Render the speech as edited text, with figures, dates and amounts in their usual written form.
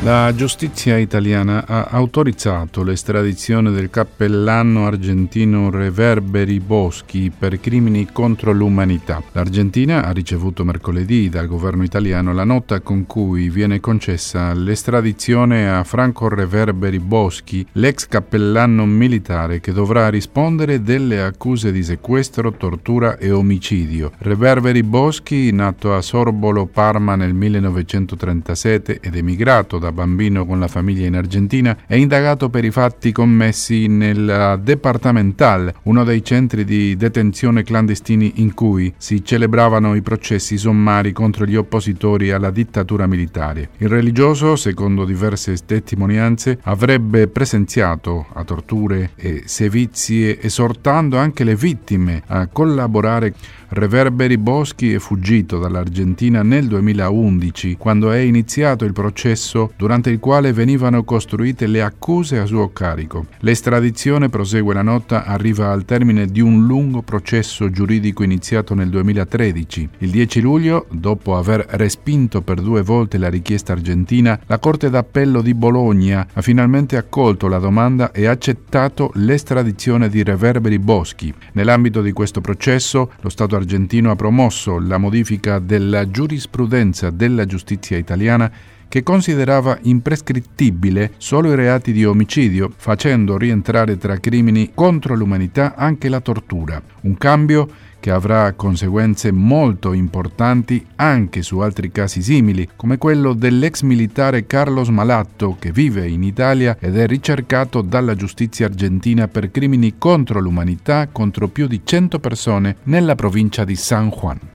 La giustizia italiana ha autorizzato l'estradizione del cappellano argentino Reverberi Boschi per crimini contro l'umanità. L'Argentina ha ricevuto mercoledì dal governo italiano la nota con cui viene concessa l'estradizione a Franco Reverberi Boschi, l'ex cappellano militare che dovrà rispondere delle accuse di sequestro, tortura e omicidio. Reverberi Boschi, nato a Sorbolo, Parma nel 1937 ed emigrato da bambino con la famiglia in Argentina, è indagato per i fatti commessi nella Departamental, uno dei centri di detenzione clandestini in cui si celebravano i processi sommari contro gli oppositori alla dittatura militare. Il religioso, secondo diverse testimonianze, avrebbe presenziato a torture e sevizie, esortando anche le vittime a collaborare. Reverberi Boschi è fuggito dall'Argentina nel 2011, quando è iniziato il processo durante il quale venivano costruite le accuse a suo carico. L'estradizione, prosegue la nota, arriva al termine di un lungo processo giuridico iniziato nel 2013. Il 10 luglio, dopo aver respinto per 2 volte la richiesta argentina, la Corte d'Appello di Bologna ha finalmente accolto la domanda e accettato l'estradizione di Reverberi Boschi. Nell'ambito di questo processo, lo Stato argentino ha promosso la modifica della giurisprudenza della giustizia italiana che considerava imprescrittibile solo i reati di omicidio, facendo rientrare tra crimini contro l'umanità anche la tortura. Un cambio che avrà conseguenze molto importanti anche su altri casi simili, come quello dell'ex militare Carlos Malatto, che vive in Italia ed è ricercato dalla giustizia argentina per crimini contro l'umanità contro più di 100 persone nella provincia di San Juan.